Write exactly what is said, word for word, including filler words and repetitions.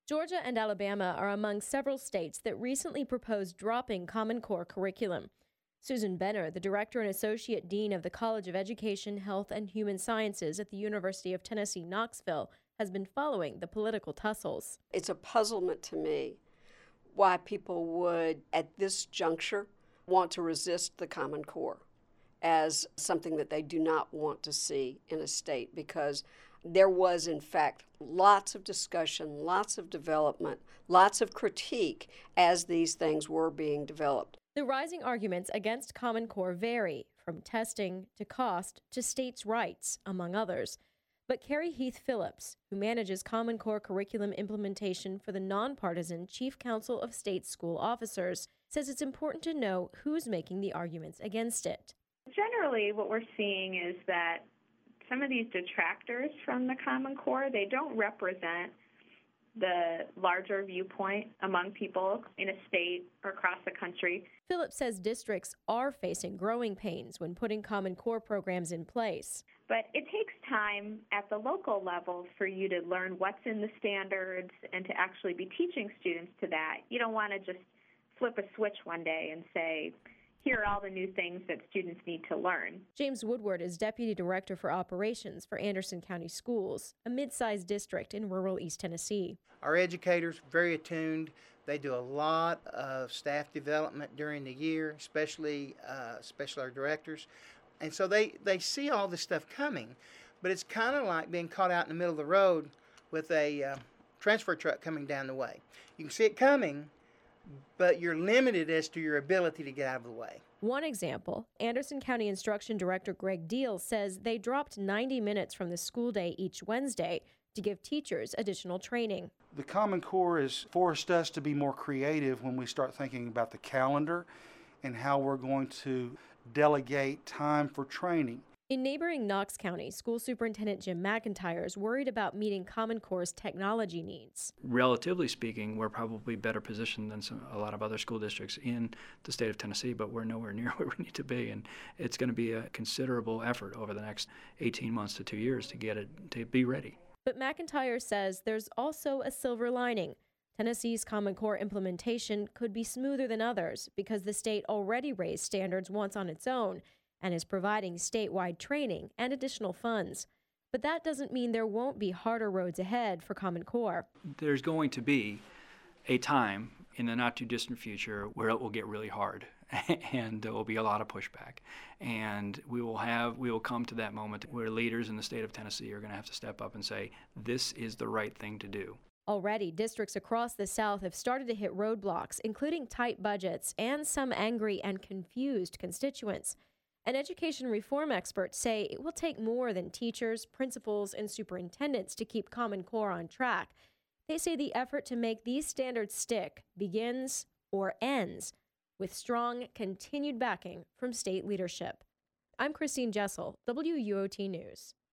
Georgia and Alabama are among several states that recently proposed dropping Common Core curriculum. Susan Benner, the director and associate dean of the College of Education, Health, and Human Sciences at the University of Tennessee, Knoxville, has been following the political tussles. It's a puzzlement to me why people would, at this juncture, want to resist the Common Core as something that they do not want to see in a state, because there was, in fact, lots of discussion, lots of development, lots of critique as these things were being developed. The rising arguments against Common Core vary, from testing to cost to states' rights, among others. But Carrie Heath Phillips, who manages Common Core curriculum implementation for the nonpartisan Chief Council of State School Officers, says it's important to know who's making the arguments against it. Generally, what we're seeing is that some of these detractors from the Common Core, they don't represent the larger viewpoint among people in a state or across the country. Phillips says districts are facing growing pains when putting Common Core programs in place. But it takes time at the local level for you to learn what's in the standards and to actually be teaching students to that. You don't want to just flip a switch one day and say, here are all the new things that students need to learn. James Woodward is Deputy Director for Operations for Anderson County Schools, a mid-sized district in rural East Tennessee. Our educators are very attuned. They do a lot of staff development during the year, especially uh, especially our directors. And so they, they see all this stuff coming, but it's kind of like being caught out in the middle of the road with a uh, transfer truck coming down the way. You can see it coming, but you're limited as to your ability to get out of the way. One example, Anderson County Instruction Director Greg Deal says they dropped ninety minutes from the school day each Wednesday to give teachers additional training. The Common Core has forced us to be more creative when we start thinking about the calendar and how we're going to delegate time for training. In neighboring Knox County, School Superintendent Jim McIntyre is worried about meeting Common Core's technology needs. Relatively speaking, we're probably better positioned than some, a lot of other school districts in the state of Tennessee, but we're nowhere near where we need to be, and it's going to be a considerable effort over the next eighteen months to two years to get it to be ready. But McIntyre says there's also a silver lining. Tennessee's Common Core implementation could be smoother than others because the state already raised standards once on its own and is providing statewide training and additional funds. But that doesn't mean there won't be harder roads ahead for Common Core. There's going to be a time in the not-too-distant future where it will get really hard, and there will be a lot of pushback. And we will have, we will come to that moment where leaders in the state of Tennessee are going to have to step up and say, this is the right thing to do. Already, districts across the South have started to hit roadblocks, including tight budgets and some angry and confused constituents. And education reform experts say it will take more than teachers, principals, and superintendents to keep Common Core on track. They say the effort to make these standards stick begins or ends with strong, continued backing from state leadership. I'm Christine Jessel, W U O T News.